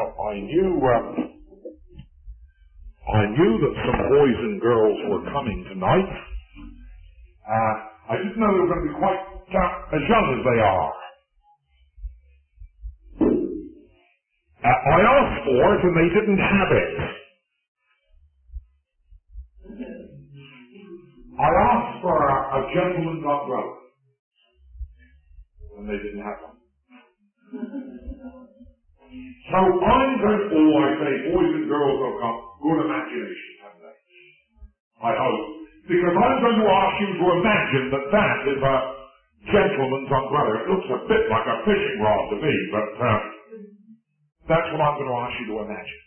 Now, I knew that some boys and girls were coming tonight. I didn't know they were going to be quite as young as they are. I asked for it and they didn't have it. I asked for a gentleman's umbrella and they didn't have one. So I'm going to always say boys and girls have got good imagination, haven't they? I hope. Because I'm going to ask you to imagine that that is a gentleman's umbrella. It looks a bit like a fishing rod to me, but that's what I'm going to ask you to imagine.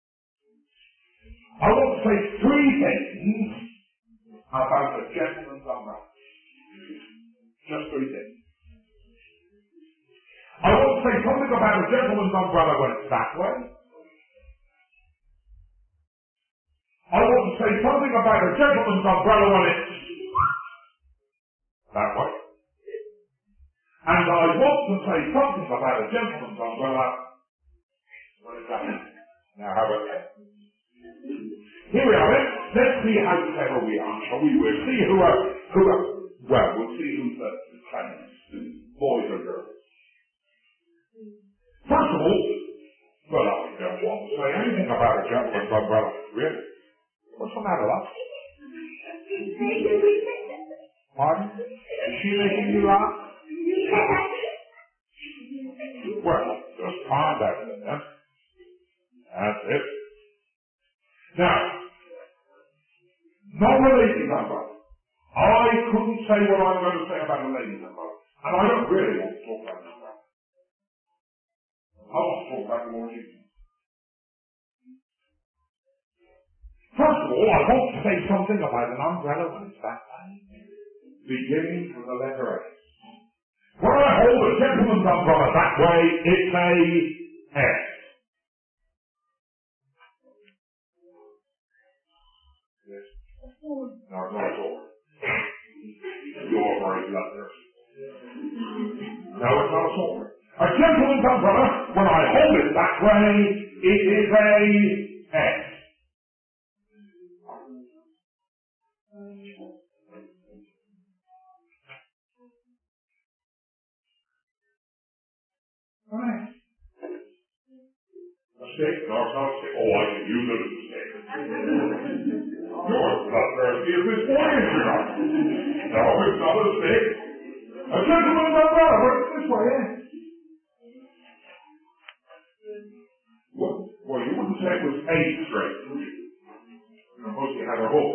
I want to say three things about a gentleman's umbrella. Just three things. I want to say something about a gentleman's umbrella when it's that way. I want to say something about a gentleman's umbrella when it's that way. And I want to say something about a gentleman's umbrella when it's that way. Now how about that? Here we are. Let's see how clever we are, shall we? We'll see we'll see who's the cleverest, boys or girls. First of all, well, I don't want to say anything about a gentleman's umbrella. Really? What's the matter, love? Pardon? Is she making you laugh? Well, just calm down a minute. That's it. Now, not a lady's umbrella. I couldn't say what I'm going to say about a lady's umbrella. And I don't really want to talk about an umbrella. I want to talk about the Lord Jesus. First of all, I want to say something about an umbrella when it's that way, beginning from the letter S. When I hold a gentleman's umbrella that way, it's a S. Yes? No, it's not a sword. You're very clever. No, it's not a sword. A gentleman's umbrella, when I hold it that way, it is a S. Right. A stick? No, it's not a stick. Oh, I can use it as a stick. You're not very good with boys, you know. No, it's not a stick. A gentleman's umbrella, but it's this way, eh? Well, you wouldn't say it was A straight, would you? Suppose you had a hook.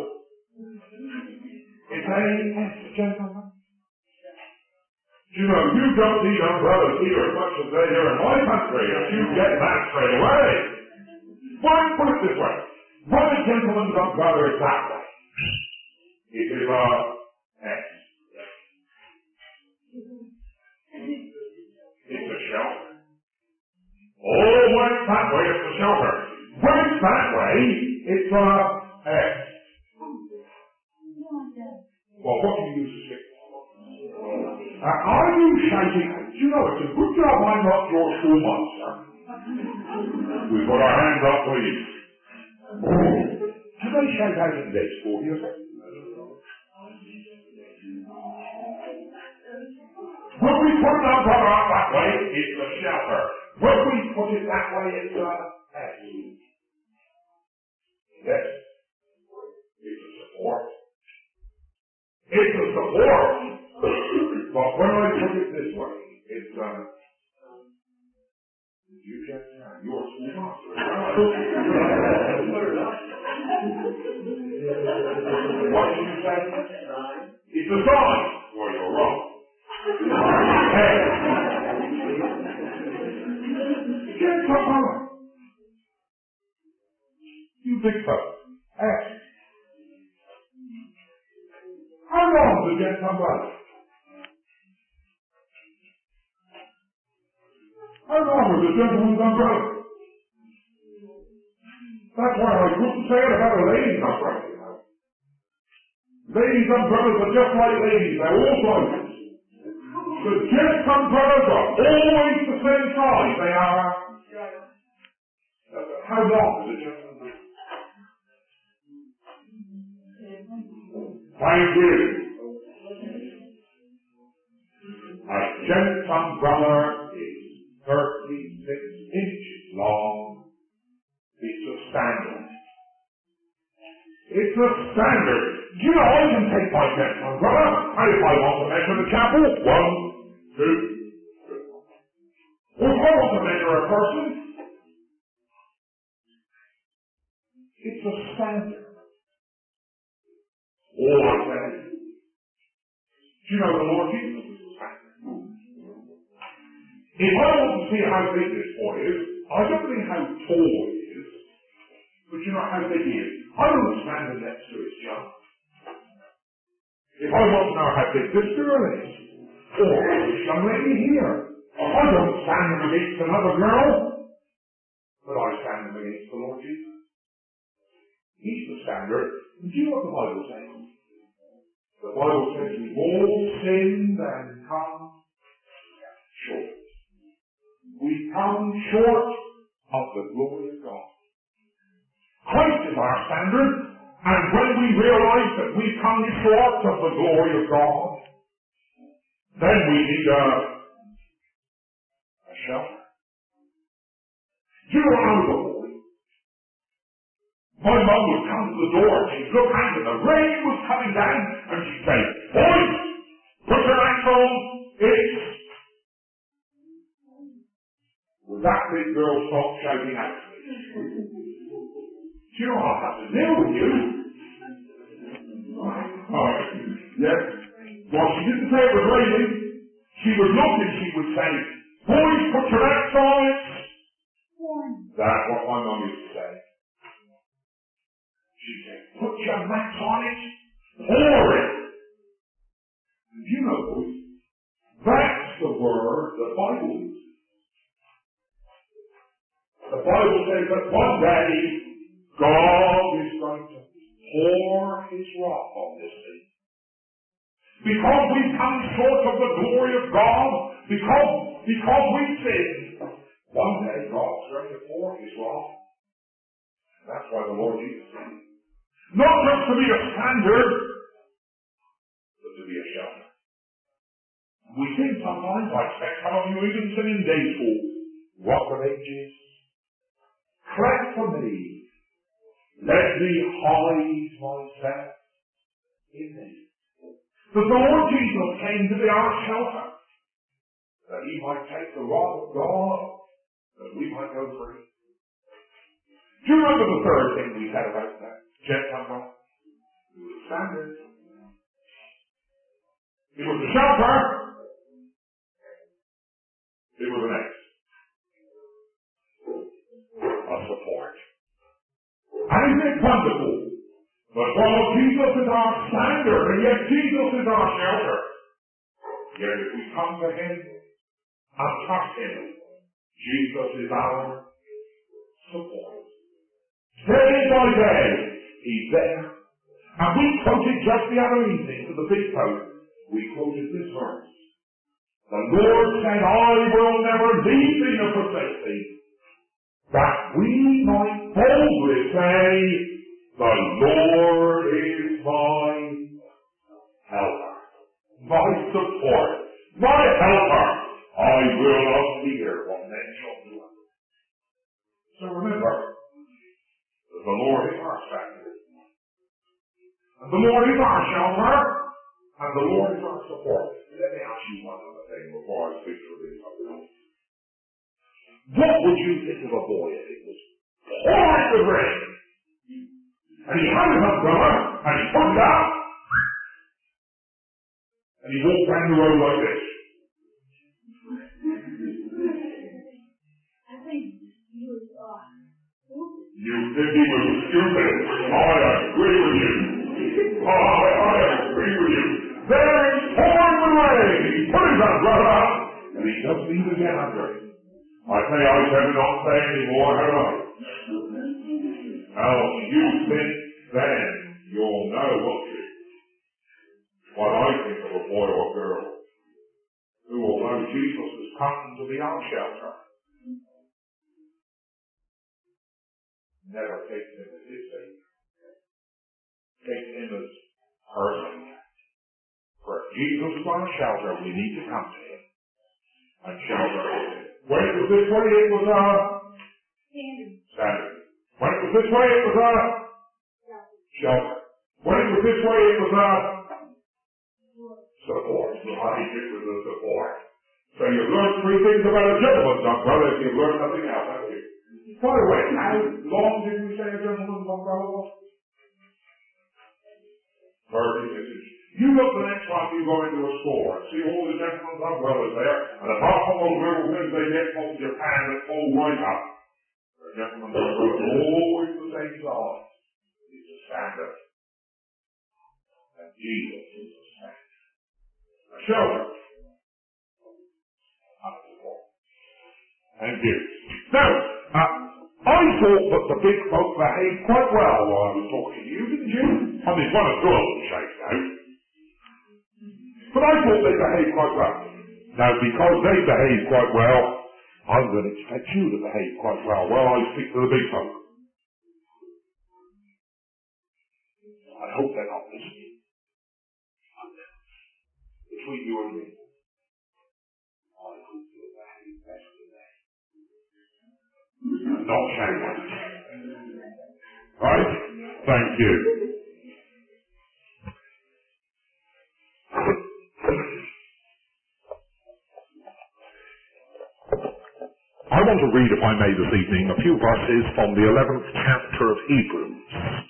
It's a gentleman. You know, you don't need umbrellas here as much as they are in my country, and you get that straight away. Why, put it this way. When a gentleman's umbrella is that way, it is a S. It's a shelter. Oh, when it's that way, it's a shelter. When it's that way, it's a S. Well, what do you use to stick? Are you shouting? You know, it's a good job I'm not your schoolmaster. We put our hands up, please. Do they shout out in day school, do you think? When we put an umbrella up that way, it's a shelter. When we put it that way, it's a S. Yes. It's a support. It's a support. But when I put it this way, it's you just you're a schoolmaster. What did you say? It's a sign. Well, you're wrong. Hey. Get some color. You big fellas. Hey. How long to get some color? How long was the gentleman's umbrella? That's why I couldn't say it about a lady's umbrella, you know. Ladies' umbrellas are just like ladies, they're all sizes. The gents' umbrellas are always the same size. They are How long is it, gentlemen? Thank you. A gent umbrella is 36 inches long. It's a standard. It's a standard. Do you know I can take my gent umbrella, and if I want to measure the chapel, 1, 2, 3. Or if I want to measure a person, it's a standard. All I say. Do you know the Lord Jesus is a standard? If I want to see how big this boy is, I don't mean how tall he is, but you know how big he is. I don't stand next to his jump. If I want to know how big this girl is, or this young lady here, I don't stand them against another girl, but I stand them against the Lord Jesus. He's the standard. And do you know what the Bible says? The Bible says we've all sinned and come short. We come short of the glory of God. Christ is our standard, and when we realize that we come short of the glory of God, then we need a shelter. Do you know when I was a boy? My mum would come to the door and she'd look out and the rain was coming down and she'd say, "Boys, put your axe on, it's..." Would that big girl stop shouting out to me? Do you know what I'll have to deal with you? Yes. Well, she didn't say it was raining. She would look and she would say, "Boys, put your axe on it." That's what my mum used to say. She said, "Put your axe on it, pour it." And you know, boys, that's the word the Bible uses. The Bible says that one day God is going to pour His wrath on this thing. Because we've come short of the glory of God, because we've sinned, one day God's going to pour His wrath. That's why the Lord Jesus came. Not just to be a standard, but to be a shelter. We sing sometimes, I expect some of you even sing in day school, "Rock of Ages, cleft for me, let me hide myself in thee." But the Lord Jesus came to be our shelter, that He might take the wrath of God, that we might go free. Do you remember the third thing we said about that Gentile? It was a standard. It was a shelter. It was an axe. A support. And isn't it wonderful? But while Jesus is our standard, and yet Jesus is our shelter, yet if we come to Him and trust Him, Jesus is our support. Day by day, He's there. And we quoted just the other evening to the big post, we quoted this verse. The Lord said, "I will never leave thee nor forsake thee," that we might boldly say, "The Lord is my helper, my support, my helper. I will not fear what men shall do." So remember that the Lord is our standard, and the Lord is our shelter, and the Lord is our support. Let me ask you one other thing before I speak to this other. What would you think of a boy if it was pouring with rain? And he had his umbrella, and he put it out, and he walked down the road like this. I think he was stupid. You think he was stupid? I agree with you. I agree with you. There he's pouring with rain. He put his umbrella out, and he doesn't even get under it. I say I better not say anymore, have I? Now, you think then you'll know, won't you, what I think of a boy or girl who will know Jesus has come to be our shelter. never takes him as his Savior. Takes him as her Savior. For if Jesus is our shelter, we need to come to him and shelter him. When it was this way, it was standard. When it was this way, it was shelter. When it was this way, it was support. Right? It was a support. So you've learned three things about a gentleman's umbrella if you've learned nothing else, haven't you? By the way, how long did we say a gentleman's umbrella was? 30 inches. You look the next time you go into a store and see all the gentlemen's umbrellas there, and apart from those little things they get from Japan that fold right up, the gentleman's umbrella is always the same size. It's a standard. And Jesus is a standard. A shelter. Thank you. Now, I thought that the big folk behaved quite well while I was talking to you, didn't you? I mean, one or two of them shakes out. But I thought they behaved quite well. Now, because they behaved quite well, I'm going to expect you to behave quite well while I speak to the big folk. I hope they're not listening. Between you and me, I hope you'll behave best today. Not shame on it. Right? Thank you. I want to read, if I may, this evening, a few verses from the 11th chapter of Hebrews.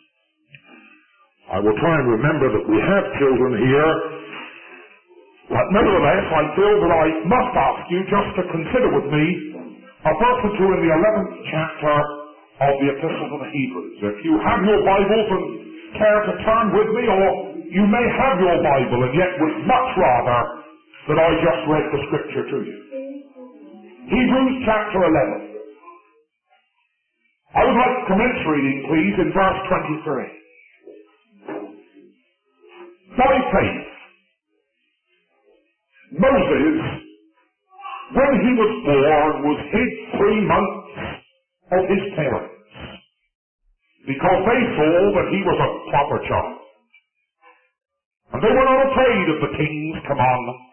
I will try and remember that we have children here, but nevertheless, I feel that I must ask you just to consider with me a verse or two in the 11th chapter of the Epistle to the Hebrews. If you have your Bibles and care to turn with me, or you may have your Bible and yet would much rather that I just read the scripture to you. Hebrews chapter 11. I would like to commence reading, please, in verse 23. By faith, Moses, when he was born, was hid 3 months of his parents, because they saw that he was a proper child. And they were not afraid of the king's commandment.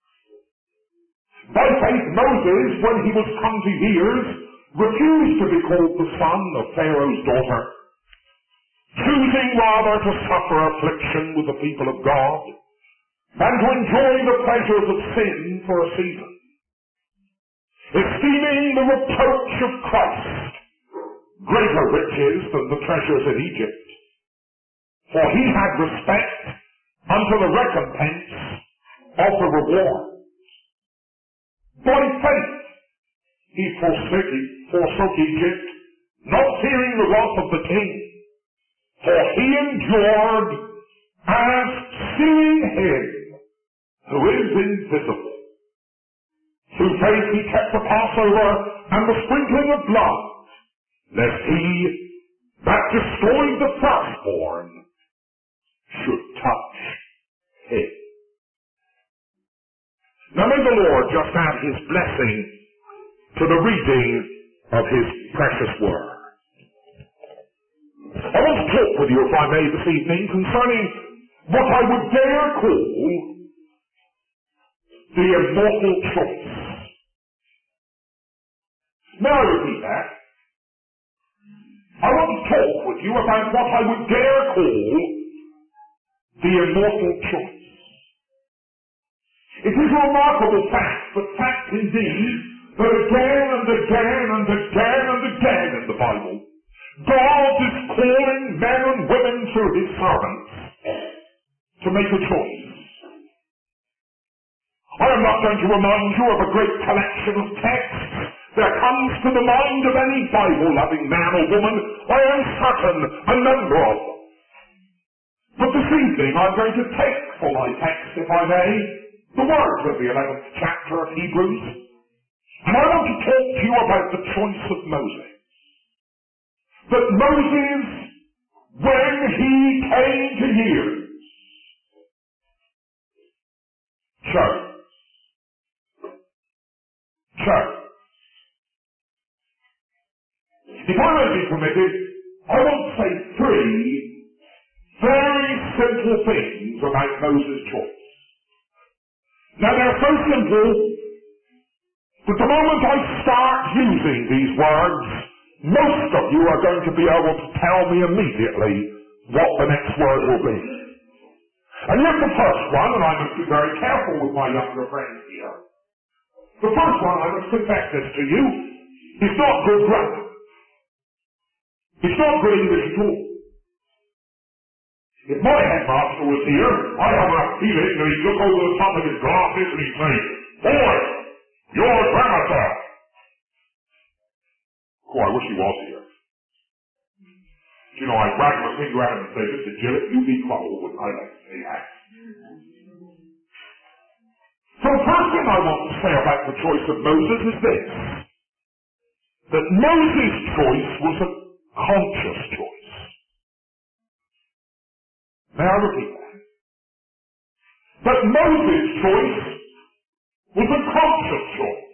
By faith, Moses, when he was come to years, refused to be called the son of Pharaoh's daughter, choosing rather to suffer affliction with the people of God, than to enjoy the pleasures of sin for a season, esteeming the reproach of Christ greater riches than the treasures in Egypt, for he had respect unto the recompense of the reward. By faith he forsook Egypt, not fearing the wrath of the king, for he endured as seeing him who is invisible. Through faith he kept the Passover and the sprinkling of blood, lest he that destroyed the firstborn should touch him. Now may the Lord just add his blessing to the reading of his precious word. I want to talk with you, if I may, this evening concerning what I would dare call the immortal choice. May I repeat that? I want to talk with you about what I would dare call the immortal choice. It is a remarkable fact indeed, that again and again and again and again in the Bible, God is calling men and women through his servants to make a choice. I am not going to remind you of a great collection of texts. There comes to the mind of any Bible-loving man or woman, I am certain, a number of them. But this evening I'm going to take for my text, if I may, the words of the 11th chapter of Hebrews. And I want to talk to you about the choice of Moses. That Moses, when he came to years, chose. If I may be permitted, I want to say three very simple things about Moses' choice. Now they're so simple that the moment I start using these words, most of you are going to be able to tell me immediately what the next word will be. And here's the first one, and I must be very careful with my younger friends here. The first one, I must confess this to you, is not good grammar. It's not good English at all. If my headmaster was here, I have a feeling that he'd look over the top of his glasses and he'd say, "Boy, your grammar, sir." Oh, I wish he was here. You know, I'd wag my finger at him and say, "Mr. Gillett, you be quiet," wouldn't I like to say that? So the first thing I want to say about the choice of Moses is this: that Moses' choice was a conscious choice. May I repeat that? That Moses' choice was a conscious choice.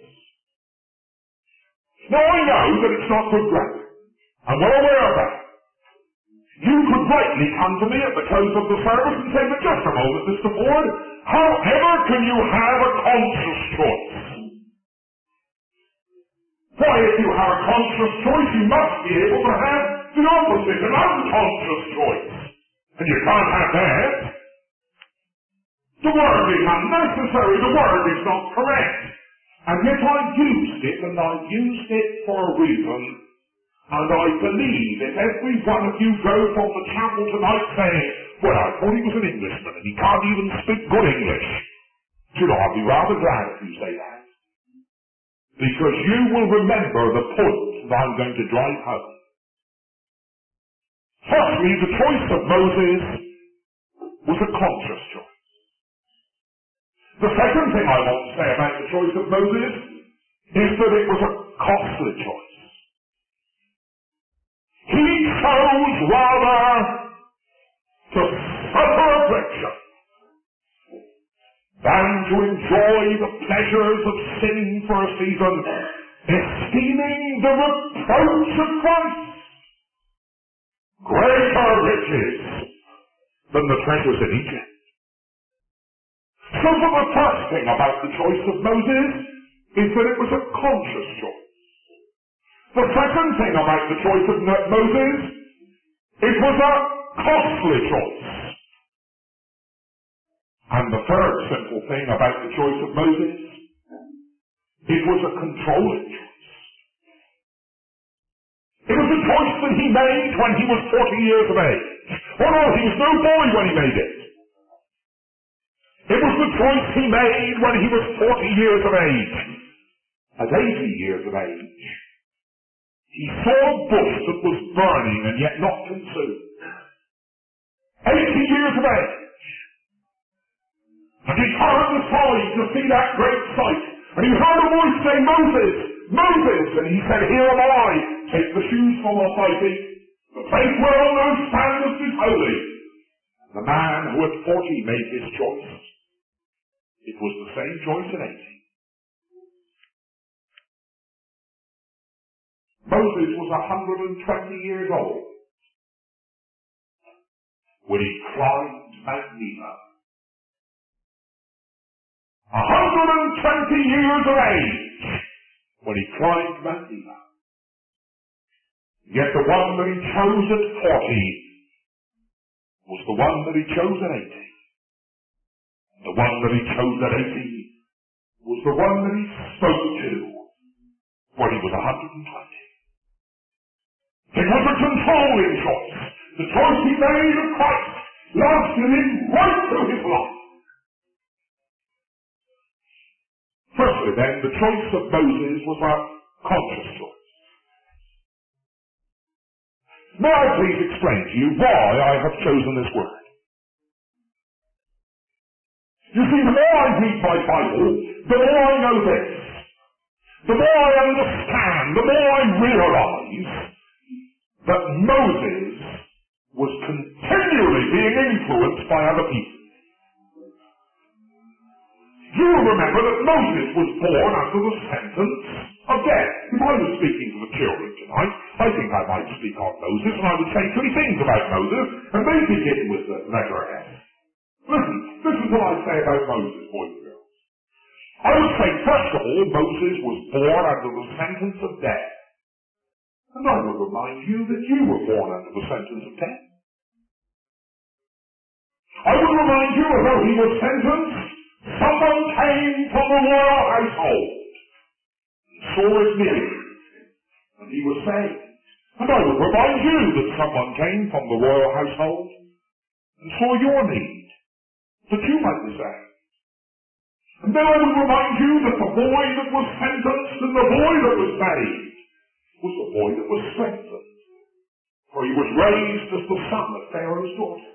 Now I know that it's not good grammar. I'm well aware of that. You could rightly come to me at the close of the service and say, "But just a moment, Mr. Ford, however can you have a conscious choice?" Why, if you have a conscious choice, you must be able to have the opposite, an unconscious choice. And you can't have that. The word is unnecessary. The word is not correct. And yet I used it, and I used it for a reason. And I believe if every one of you go from the chapel tonight saying, "Well, I thought he was an Englishman, and he can't even speak good English," you know, I'll be rather glad if you say that. Because you will remember the point that I'm going to drive home. Firstly, the choice of Moses was a conscious choice. The second thing I want to say about the choice of Moses is that it was a costly choice. He chose rather to suffer affliction than to enjoy the pleasures of sin for a season, esteeming the reproach of Christ greater riches than the treasures in Egypt. So for the first thing about the choice of Moses is that it was a conscious choice. The second thing about the choice of Moses, it was a costly choice. And the third simple thing about the choice of Moses, it was a controlling choice. It was a choice that he made when he was 40 years of age. Oh no, he was no boy when he made it. It was the choice he made when he was 40 years of age. At 80 years of age, he saw a bush that was burning and yet not consumed. 80 years of age. And he turned aside to see that great sight. And he heard a voice say, "Moses, Moses!" And he said, "Here am I. Take the shoes from off thy feet. The place whereon thou standest is holy." The man who at 40 made his choice, it was the same choice at 80. Moses was 120 years old when he climbed Mount Nebo. 120 years of age when he climbed Mount Nebo. Yet the one that he chose at 40 was the one that he chose at 80. The one that he chose at 80 was the one that he spoke to when he was 120. It was a controlling choice. The choice he made of Christ lasted him right through his life. Firstly then, the choice of Moses was a conscious choice. May I please explain to you why I have chosen this word? You see, the more I read my Bible, the more I know this. The more I understand, the more I realize that Moses was continually being influenced by other people. You will remember that Moses was born under the sentence of death. If I was speaking to the children tonight, I think I might speak on Moses, and I would say 3 things about Moses, and they begin with the letter S. Listen to what I say about Moses, boys and girls. I would say, first of all, Moses was born under the sentence of death. And I would remind you that you were born under the sentence of death. I would remind you, although he was sentenced, someone came from the royal household and saw his need, and he was saved. And I would remind you that someone came from the royal household and saw your need, that you might be saved. And then I would remind you that the boy that was sentenced and the boy that was saved was the boy that was strengthened, for he was raised as the son of Pharaoh's daughter.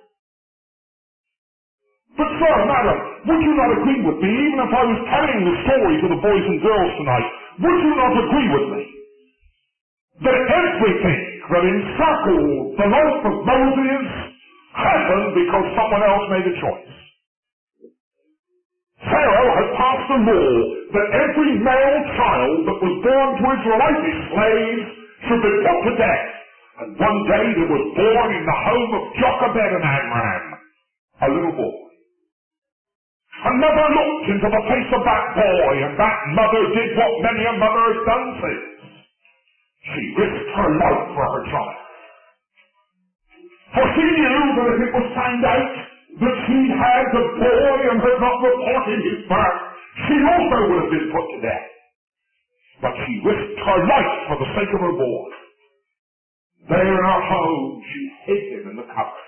But sir, madam, would you not agree with me, even if I was telling the story to the boys and girls tonight, would you not agree with me that everything that encircled the life of Moses happened because someone else made a choice? Pharaoh had passed a law that every male child that was born to Israelite slaves should be put to death. And one day there was born in the home of Jochebed and Amram a little boy. And mother looked into the face of that boy, and that mother did what many a mother has done since. She risked her life for her child. For she knew that if it was found out that she had the boy and had not reported his birth, she also would have been put to death. But she risked her life for the sake of her boy. There in her home, she hid him in the cupboard.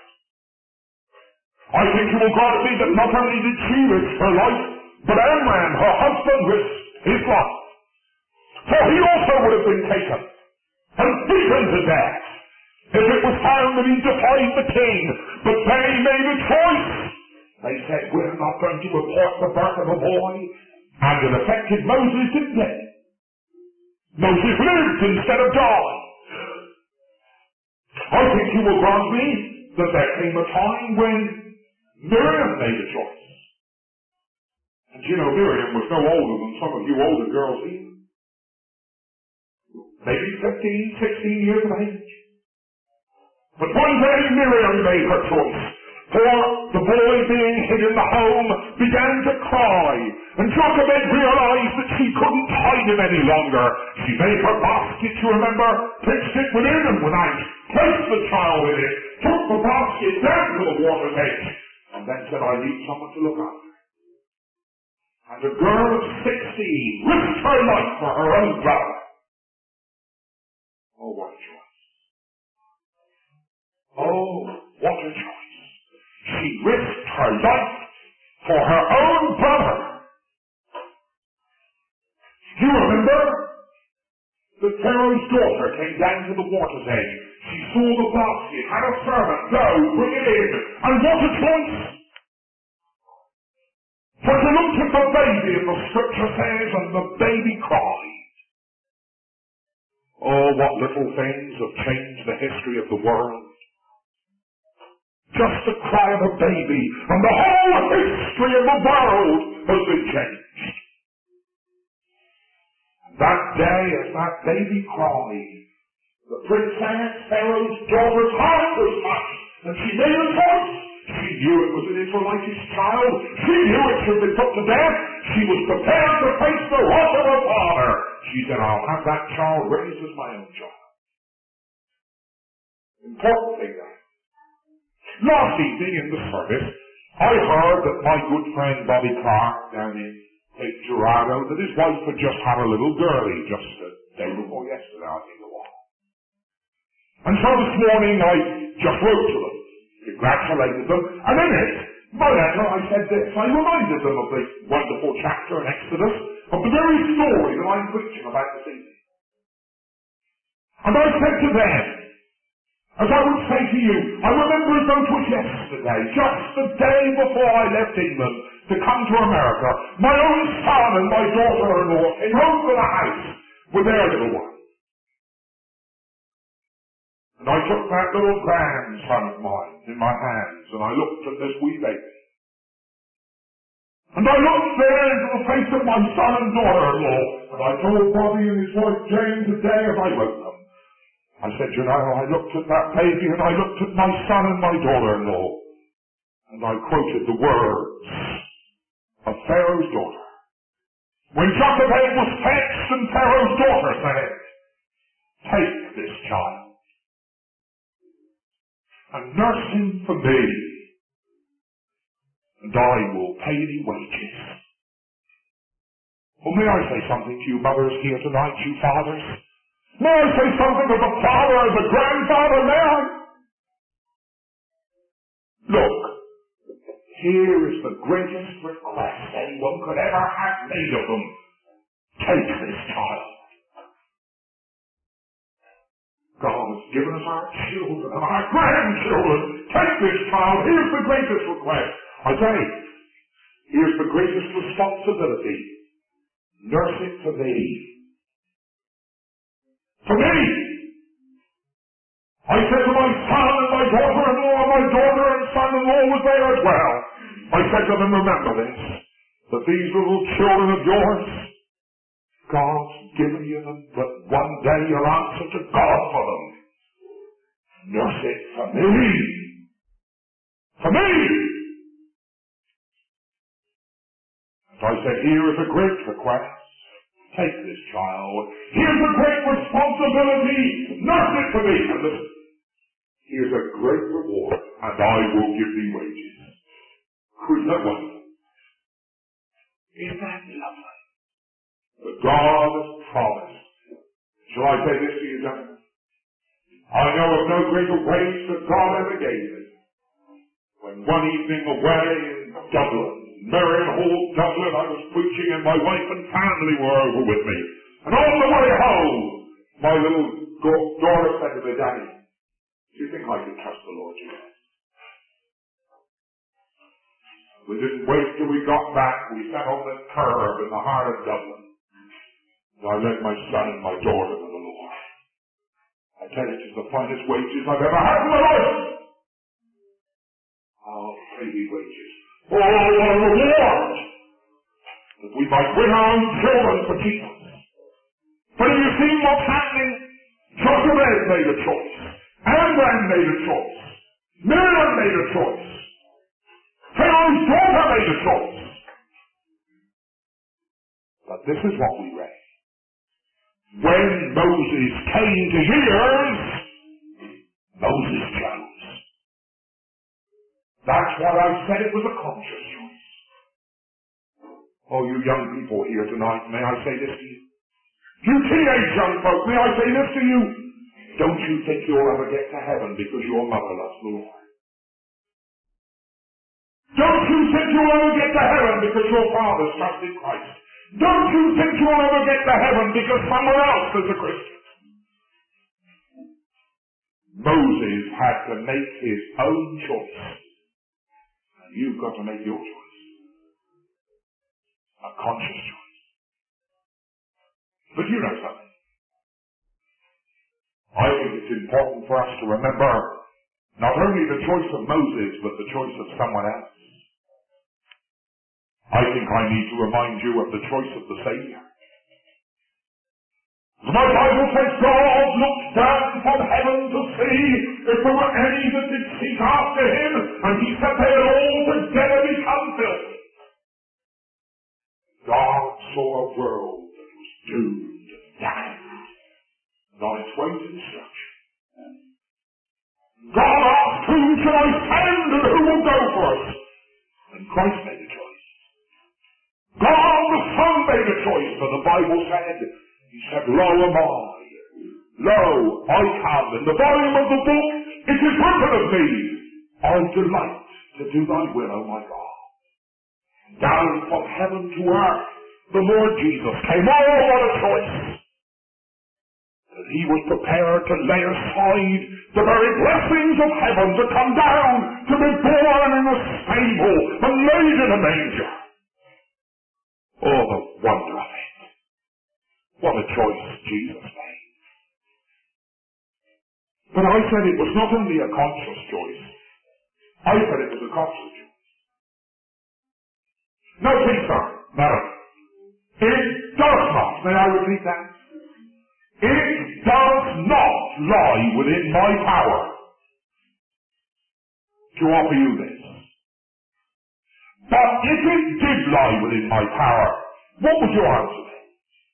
I think you will grant me that not only did she risk her life, but Amram, her husband, risked his life. For he also would have been taken and beaten to death if it was found that he defied the king. But they made a choice. They said, we're not going to report the birth of a boy. And it affected Moses, didn't it? Moses lived instead of died. I think you will grant me that there came a time when Miriam made a choice. And you know, Miriam was no older than some of you older girls here. Maybe 15, 16 years of age. But one day Miriam made her choice. For the boy being hid in the home began to cry. And Jochebed realized that she couldn't hide him any longer. She made her basket, you remember, pitched it within and without, placed the child in it, took the basket down to the water's edge, and then said, I need someone to look after. And a girl of 16 risked her life for her own brother. Oh, what a choice. Oh, what a choice. She risked her life for her own brother. You remember that Pharaoh's daughter came down to the water's edge. She saw the basket, had a servant go, bring it in, and what a choice! For she looked at the baby, and the scripture says, and the baby cried. Oh, what little things have changed the history of the world. Just the cry of a baby, and the whole history of the world has been changed. That day, as that baby cried, the princess, Pharaoh's daughter's heart was touched, and she made a choice. She knew it was an Israelitish child. She knew it should be put to death. She was prepared to face the wrath of her father. She said, I'll have that child raised as my own child. Important thing that. Last evening in the service, I heard that my good friend Bobby Clark down in Cape Girardeau, that his wife had just had a little girlie just the day before yesterday, I think it was. And so this morning I just wrote to them, congratulated them, and in it, my letter, I said this. I reminded them of the wonderful chapter in Exodus, of the very story that I'm preaching about this evening. And I said to them, as I would say to you, I remember as though it was yesterday, just the day before I left England to come to America, my own son and my daughter-in-law came home to the house with their little one. And I took that little grandson of mine in my hands, and I looked at this wee baby. And I looked there into the face of my son and daughter-in-law, and I told Bobby and his wife Jane today as I wrote them, I said, you know, I looked at that baby and I looked at my son and my daughter-in-law, and I quoted the words of Pharaoh's daughter. When Jochebed was fetched and Pharaoh's daughter said, take this child and nurse him for me, and I will pay thee wages. Well, may I say something to you mothers here tonight, you fathers? May I say something as a father, as a grandfather, may I? Look, here is the greatest request anyone could ever have made of them. Take this child. God has given us our children and our grandchildren. Take this child. Here's the greatest request. I say, here's the greatest responsibility. Nurse it for me. For me! I said to my son and my daughter-in-law, and my daughter and son-in-law was there as well. I said to them, remember this, that these little children of yours, God's given you them, but one day you'll answer to God for them. Nurse it for me. For me! So I said, here is a great request. Take this child. Here's a great responsibility. Nurse it for me. And listen, here's a great reward, and I will give thee wages. Isn't that wonderful? Isn't that lovely? But God has promised. Shall I say this to you, gentlemen? I know of no greater wage that God ever gave me. When one evening away in Dublin, Marion Hall, Dublin, I was preaching and my wife and family were over with me. And on the way home, my little daughter said to me, Daddy, do you think I can trust the Lord Jesus? We didn't wait till we got back. We sat on the curb in the heart of Dublin. And I led my son and my daughter to the Lord. I tell you, it's the finest wages I've ever had in my life. I'll pay thee wages. Oh, what a reward! That we might win our own children for Jesus. But have you seen what's happening? Jochebed made a choice. Amram made a choice. Miriam made a choice. Pharaoh's daughter made a choice. But this is what we read. When Moses came to years, Moses chose. That's why I said it was a conscious choice. Oh, you young people here tonight, may I say this to you? You teenage young folk, may I say this to you? Don't you think you'll ever get to heaven because your mother loves the Lord? Don't you think you'll ever get to heaven because your father's trusted Christ? Don't you think you'll ever get to heaven because somewhere else is a Christian? Moses had to make his own choice. And you've got to make your choice. A conscious choice. But you know something. I think it's important for us to remember not only the choice of Moses, but the choice of someone else. I think I need to remind you of the choice of the Savior. My Bible says God looked down from heaven to see if there were any that did seek after him, and he said they had all together become filthy. God saw a world that was doomed and damned, and on its way to destruction. God asked, whom shall I send and who will go for us? And Christ made a choice. God the Son made a choice, for the Bible said, he said, lo am I, lo, I come, in the volume of the book, it is written of me, I delight to do thy will, O my God. Down from heaven to earth, the Lord Jesus came. Oh, what a choice! That he was prepared to lay aside the very blessings of heaven to come down, to be born in a stable and laid in a manger. Oh, the wonder of it. What a choice Jesus made. But I said it was not only a conscious choice. I said it was a conscious choice. No, please, sir. Madam. It does not. May I repeat that? It does not lie within my power to offer you this. But if it did lie within my power, what would your answer be?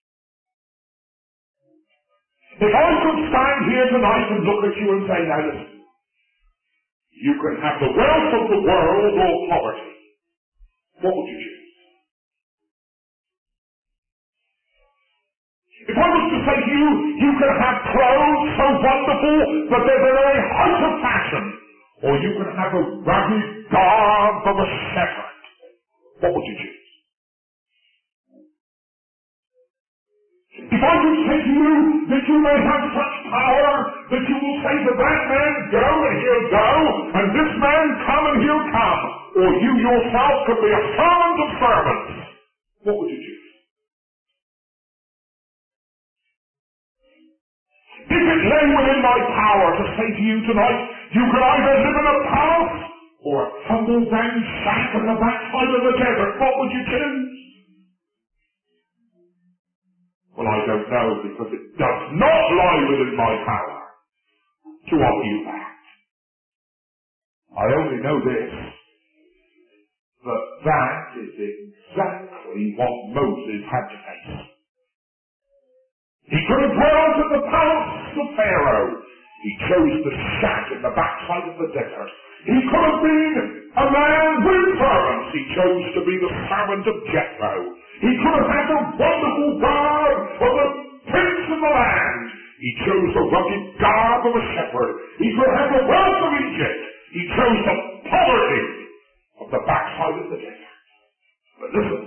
If I could stand here tonight and look at you and say, now listen, you can have the wealth of the world or poverty, what would you choose? If I was to say to you, you can have clothes so wonderful that they're the very height of fashion, or you can have a ragged garb of a shepherd, what would you choose? If I could say to you that you may have such power that you will say to that man, go, and he'll go, and this man, come, and he'll come, or you yourself could be a servant of servants, what would you choose? If it lay within my power to say to you tonight, you could either live in a palace or a tumble-down shack on the backside of the desert, what would you choose? Well, I don't know, because it does not lie within my power to offer you that. I only know this, that is exactly what Moses had to face. He could have dwelt at the palace of Pharaoh. He chose the shack in the backside of the desert. He could have been a man with servants. He chose to be the servant of Jethro. He could have had the wonderful garb of the prince of the land. He chose the rugged garb of a shepherd. He could have the wealth of Egypt. He chose the poverty of the backside of the desert. But listen.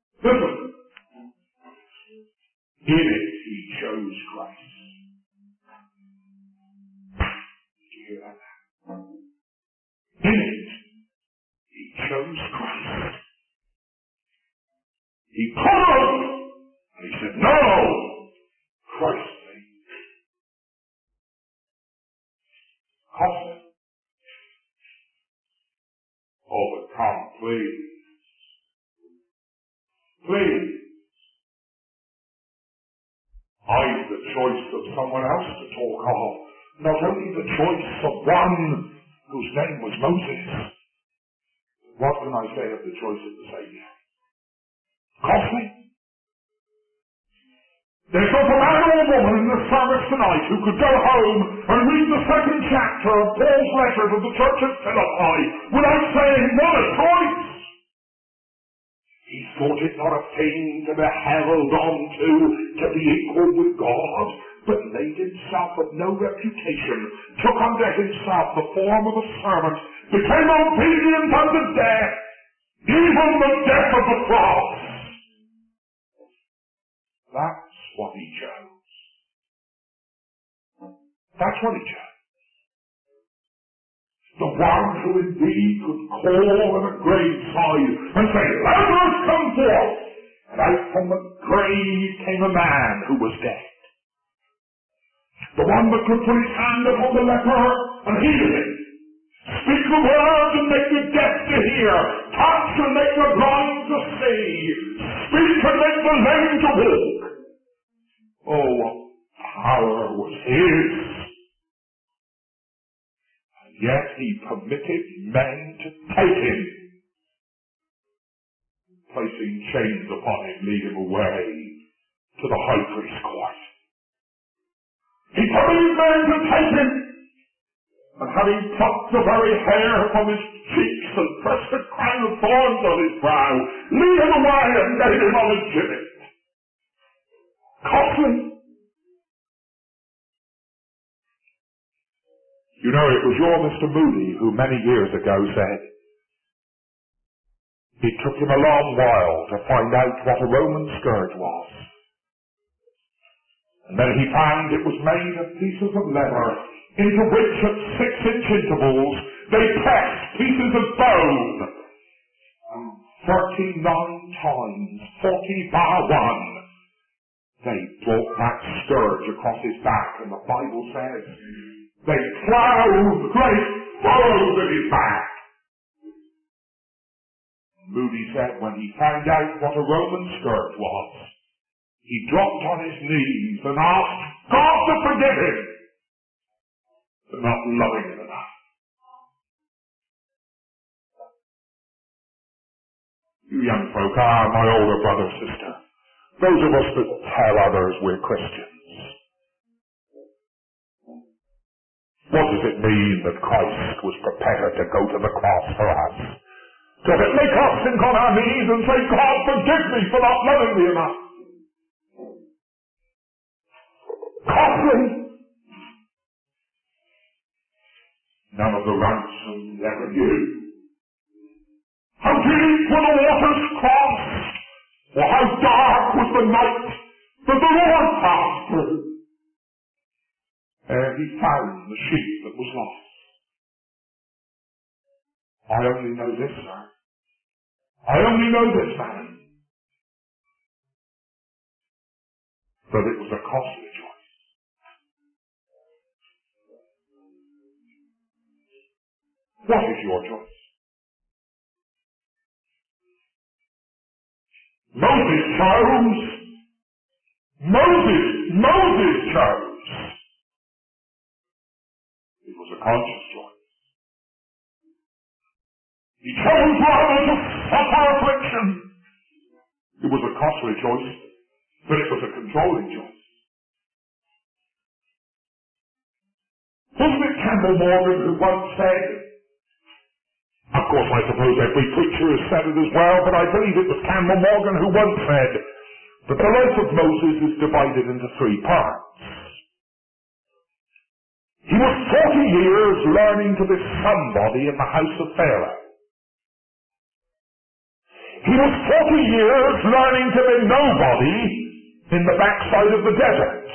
In it, he chose Christ. Did you hear that? In it, he chose Christ. He could have, and he said, no, Christ me. Cost him. Oh, but come, please. Please. I've the choice of someone else to talk of, not only the choice of one whose name was Moses. What can I say of the choice of the Savior? Costly. There's not a man or woman in the service tonight who could go home and read the second chapter of Paul's letter to the church at Philippi without saying, what a choice! He thought it not a thing to be held on to be equal with God, but made himself of no reputation, took unto himself the form of a servant, became obedient unto death, even the death of the cross. That's what he chose. That's what he chose. The one who indeed could call at a graveside and say, Lazarus, come forth! And out from the grave came a man who was dead. The one that could put his hand upon the leper and heal him. Speak the word and make the deaf to hear. Touch and make the blind to see. Speak and make the lame to walk. Oh, what power was his! Yet he permitted men to take him, placing chains upon him, lead him away to the high priest's court. He permitted men to take him, and having plucked the very hair from his cheeks and pressed a crown of thorns on his brow, lead him away and laid him on a gibbet. Costly. You know, it was your Mr. Moody who many years ago said, it took him a long while to find out what a Roman scourge was. And then he found it was made of pieces of leather, into which at 6-inch intervals they pressed pieces of bone. And 39 times, 40 bar 1, they brought that scourge across his back, and the Bible says, they plowed great furrows in his back. Moody said when he found out what a Roman scourge was, he dropped on his knees and asked God to forgive him, but not loving him enough. You young folk are my older brother, sister. Those of us that tell others we're Christians. What does it mean that Christ was prepared to go to the cross for us? Does it make us sink on our knees and say, God, forgive me for not loving me enough? Costly. None of the ransoms ever knew. How deep were the waters crossed, or how dark was the night that the Lord passed through. Ere he found the sheep that was lost. I only know this, sir. I only know this, man. That it was a costly choice. What is your choice? Moses chose. Moses chose. It was a conscious choice. He chose rather to suffer affliction. It was a costly choice, but it was a controlling choice. Wasn't it Campbell Morgan who once said, of course I suppose every preacher has said it as well, but I believe it was Campbell Morgan who once said that the life of Moses is divided into 3 parts. He was 40 years learning to be somebody in the house of Pharaoh. He was 40 years learning to be nobody in the backside of the desert.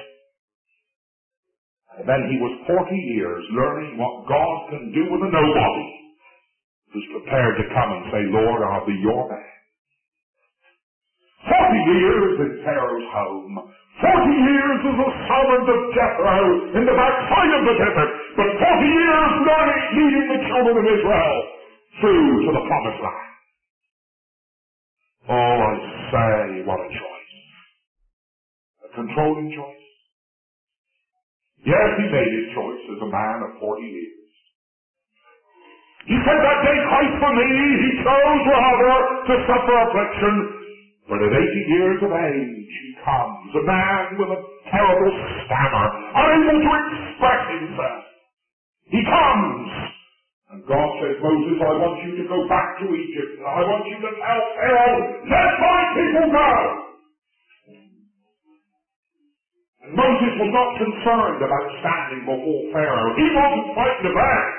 And then he was 40 years learning what God can do with a nobody who's prepared to come and say, Lord, I'll be your man. 40 years in Pharaoh's home. 40 years as a servant of Jethro in the backside of the desert. But 40 years leading the children of Israel through to the promised land. Oh, I say, what a choice. A controlling choice. Yes, he made his choice as a man of 40 years. He said that day, Christ for me, he chose rather to suffer affliction. But at 80 years of age, he comes, a man with a terrible stammer, unable to express himself. He comes. And God says, Moses, I want you to go back to Egypt. I want you to tell Pharaoh, let my people go. And Moses was not concerned about standing before Pharaoh. He wasn't fighting the battle.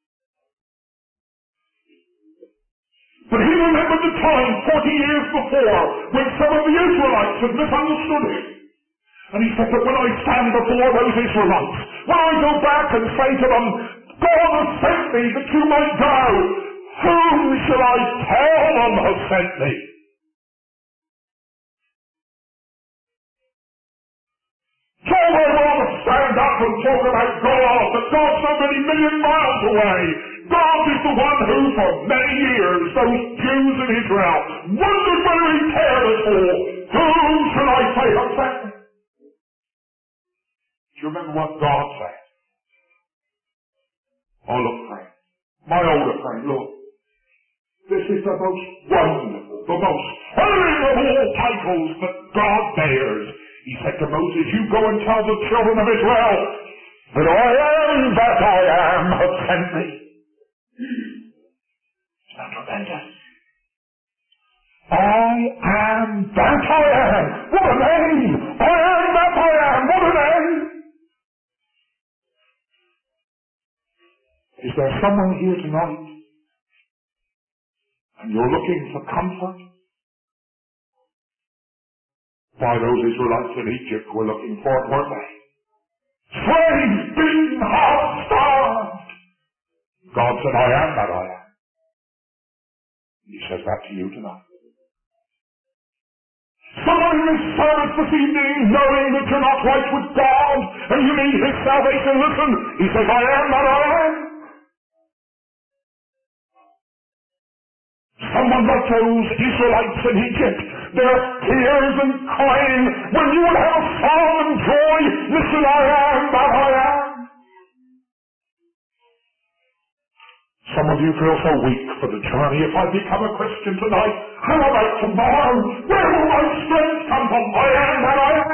But he remembered the time 40 years before when some of the Israelites had misunderstood him. And he said that when I stand before those Israelites, when I go back and say to them, God has sent me that you might go, whom shall I tell them has sent me? So I'd rather stand up and talk about God, that God's so many million miles away. God is the one who, for many years, those Jews in Israel wondered whether he cared at all. Whom shall I say has sent me? Do you remember what God said? Oh, look, friend. My older friend, look. This is the most wonderful, the most thrilling of all titles that God bears. He said to Moses, you go and tell the children of Israel that I am that I am has sent me. It's not tremendous. I am that I am. What a name! I am that I am. What a name! Is there someone here tonight and you're looking for comfort? Why, those Israelites in Egypt were looking for it, weren't they? Slaves, beaten, half-starved. God said, I am that I am. He says that to you tonight. Someone in this service this evening, knowing that you're not right with God and you need his salvation, listen, he says, I am that I am. Someone like those Israelites in Egypt their tears and crying, when you would have a song and joy. Listen, I am that I am. Some of you feel so weak for the journey. If I become a Christian tonight, how about tomorrow? Where will my strength come from? I am that I am.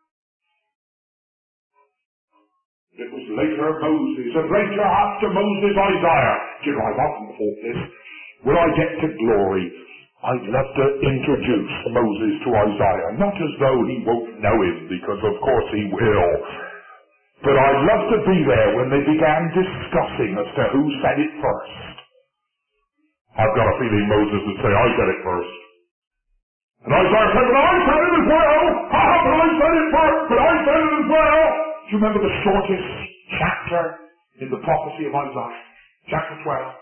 It was later Moses, and later after Moses, Isaiah. Do you know, I've often thought this. When I get to glory, I'd love to introduce Moses to Isaiah. Not as though he won't know him, because of course he will. But I'd love to be there when they began discussing as to who said it first. I've got a feeling Moses would say, I said it first. And Isaiah said, but I said it as well. But I said it first, but I said it as well. Do you remember the shortest chapter in the prophecy of Isaiah? Chapter 12.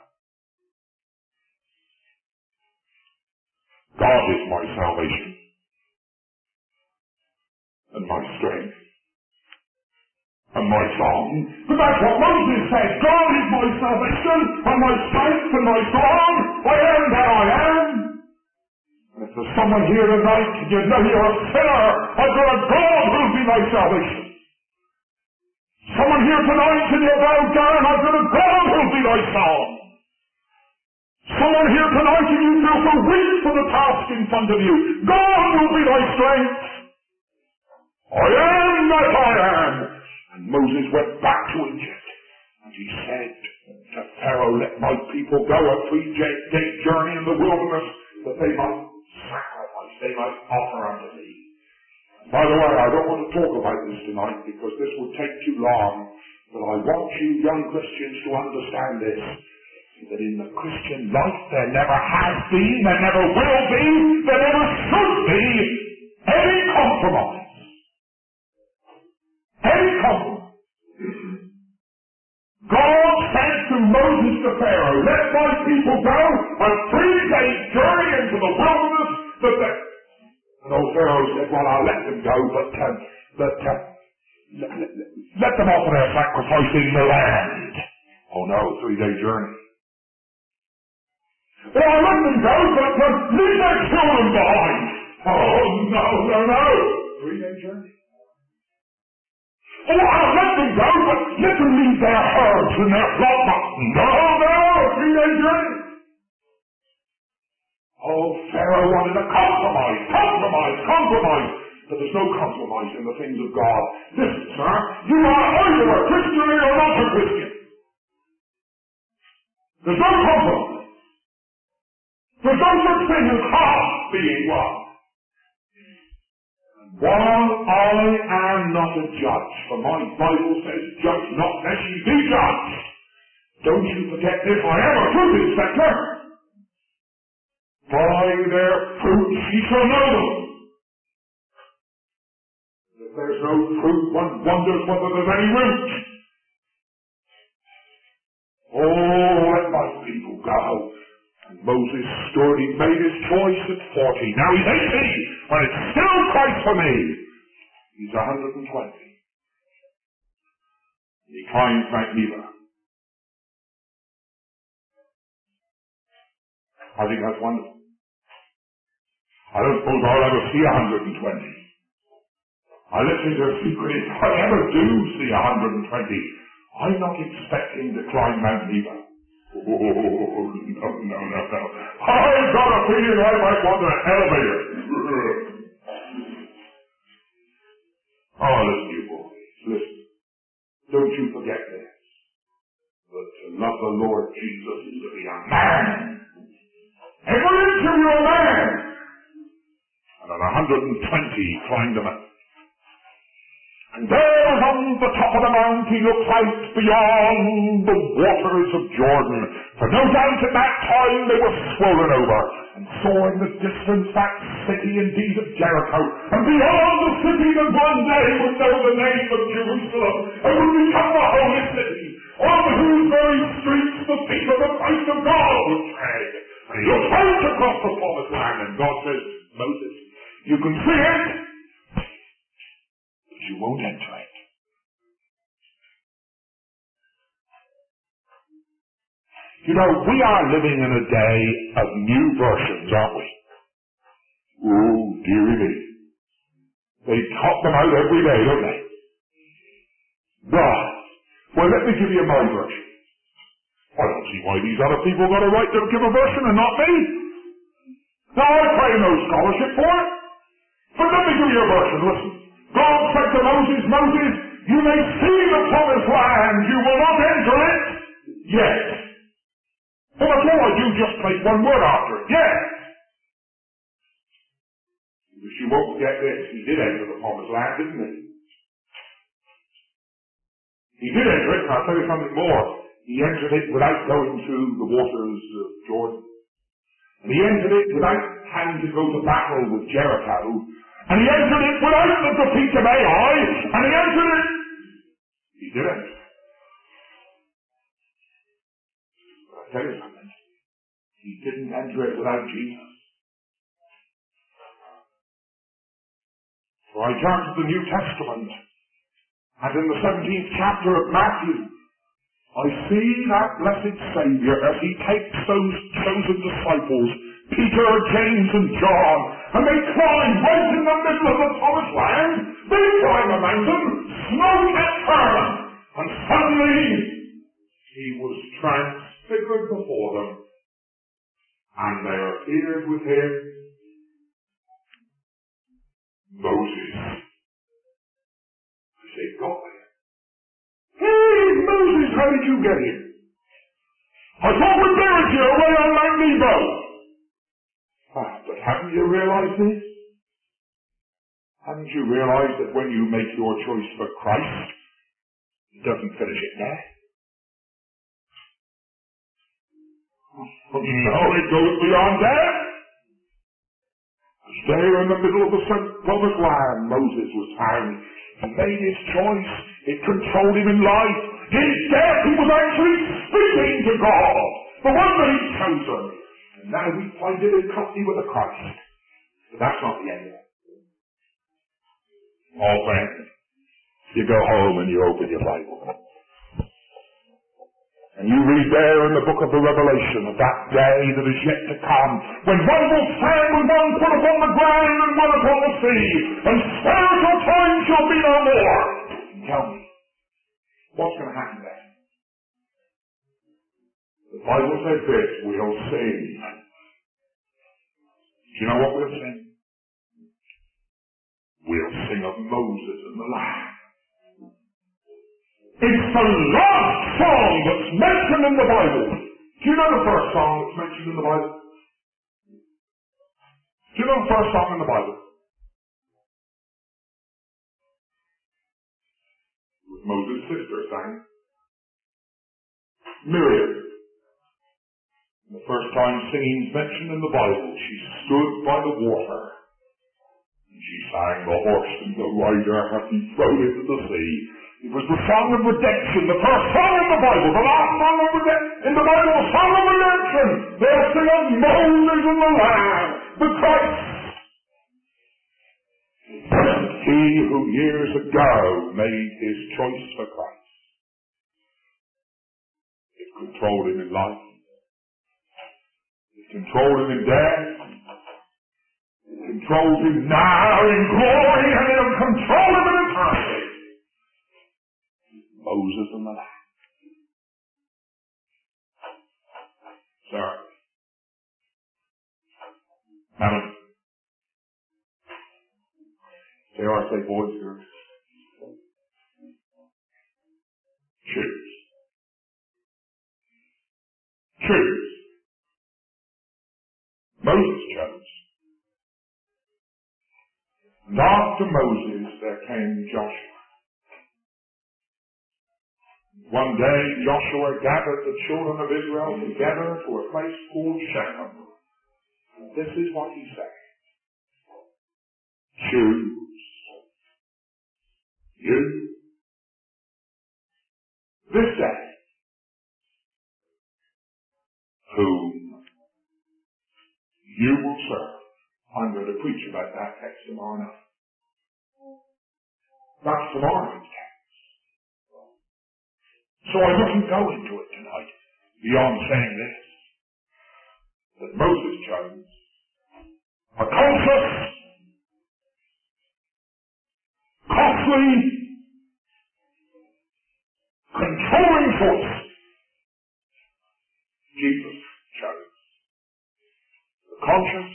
God is my salvation and my strength and my song. But that's what Moses said. God is my salvation and my strength and my song. I am that I am. And if there's someone here tonight and you know you're a sinner, I've got a God who'll be my salvation. Someone here tonight and you're bowed down, I've got a God who'll be my song. Someone here tonight and you feel so weak for the task in front of you, God will be thy strength. I am that I am. And Moses went back to Egypt, and he said to Pharaoh, let my people go a 3-day journey in the wilderness, that they might sacrifice, they might offer unto thee. By the way, I don't want to talk about this tonight, because this would take too long, but I want you young Christians to understand this, that in the Christian life there never has been, there never will be, there never should be any compromise. Any compromise. God said to Moses to Pharaoh, let my people go a 3-day journey into the wilderness. And old Pharaoh said, well, I'll let them go, but let them offer their sacrifice in the land. Oh no, 3-day journey. Well, I'll let them go, but leave their children behind. Oh no. 3-day journey. Oh, I'll let them go, but let them leave their herds and their flock. No, 3-day journey. Oh, Pharaoh wanted a compromise. But there's no compromise in the things of God. Listen, sir, you are either a Christian or you're not a Christian. There's no compromise. There's no such thing as half being one. While I am not a judge, for my Bible says, judge not lest ye be judged. Don't you forget this, I am a fruit inspector. By their fruits ye shall know them. If there's no fruit, one wonders whether there's any root. Oh, let my people go. And Moses stood, he made his choice at 40. Now he's 80, and it's still Christ for me. He's 120. He climbs Mount Nebo. I think that's wonderful. I don't suppose I'll ever see 120. I listen to a secret, if I ever do see 120, I'm not expecting to climb Mount Nebo. Oh, no. I've got a feeling I might want an elevator. Oh, listen, you boys, listen. Don't you forget this. But to love the Lord Jesus is to be a man. Every inch of you a man. And at 120 climbed the mountain. And there on the top of the mount he looks out beyond the waters of Jordan. For no doubt at that time they were swollen over, and saw in the distance that city indeed of Jericho. And beyond the city that one day would know the name of Jerusalem, and would become the holy city, on whose very streets the feet of the Christ of God would tread. And he looks out across the promised land, and God says, Moses, you can see it, you won't enter it. You know, we are living in a day of new versions, aren't we? Oh, dearie me. They top them out every day, don't they? Right. Well, let me give you my version. I don't see why these other people got a right to give a version and not me. Now, I pay no scholarship for it. But let me give you a version. Listen. God said to Moses, Moses, you may see the promised land. You will not enter it yet. Well, that's all I do, just place one word after it. Yet. But you won't get this. He did enter the promised land, didn't he? He did enter it, and I'll tell you something more. He entered it without going through the waters of Jordan. And he entered it without having to go to battle with Jericho. And he entered it without the defeat of Ai. And he entered it. He did enter it. But I'll tell you something. He didn't enter it without Jesus. So I turn to the New Testament. And in the 17th chapter of Matthew, I see that blessed Savior as he takes those chosen disciples, Peter, James, and John, and they climb right in the middle of the promised land. They climb a mountain, smoke at turn, and suddenly he was transfigured before them, and there appeared with him Moses. I say, God. Hey, Moses, how did you get here? I thought we buried you away on Mount Nebo. But haven't you realized this? Haven't you realized that when you make your choice for Christ, it doesn't finish it there? No, it goes beyond that. There in the middle of the promised land, Moses was found. He made his choice. It controlled him in life. His death, he was actually speaking to God, the one that he'd chosen. And now we find it in company with the Christ. But that's not the end of it. Oh, friend, you go home and you open your Bible. And you read there in the book of the Revelation of that day that is yet to come, when one will stand with one foot upon the ground and one upon the sea, and spiritual time shall be no more. Tell me, what's going to happen then? The Bible says this, we'll sing. Do you know what we'll sing? We'll sing of Moses and the Lamb. It's the last song that's mentioned in the Bible. Do you know the first song that's mentioned in the Bible? Do you know the first song in the Bible? It was Moses' sister sang. Miriam. The first time singing's mentioned in the Bible, she stood by the water. And she sang, the horse and the rider have been thrown into the sea. It was the song of redemption, the first song in the Bible, the last song of redemption, in the Bible, the song of redemption. They'll sing of Moses and the Lamb, the Christ. He who years ago made his choice for Christ. It controlled him in life. It controlled him in death. It controls him now in glory, and it'll control him in eternity. Moses and the Lamb. Sir. Madam. Say boys, girls. Choose. Choose. Moses chose. And after Moses there came Joshua. One day Joshua gathered the children of Israel together to a place called Shechem. And this is what he said. Choose you this day whom you will serve. I'm going to preach about that text tomorrow night. That's tomorrow night's text. So I wouldn't go into it tonight beyond saying this, that Moses chose a conscious, costly, controlling force. Jesus chose the conscious,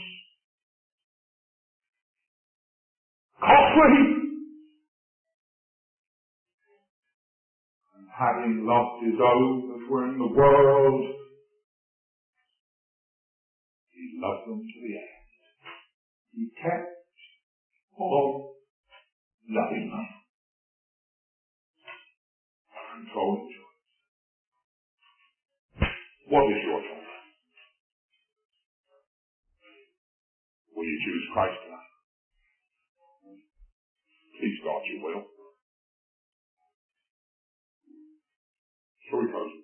costly, and having loved his own that were in the world, he loved them to the end. He kept on loving them. Controlling choice. What is your choice? Will you choose Christ tonight? Please God you will. Shall we close?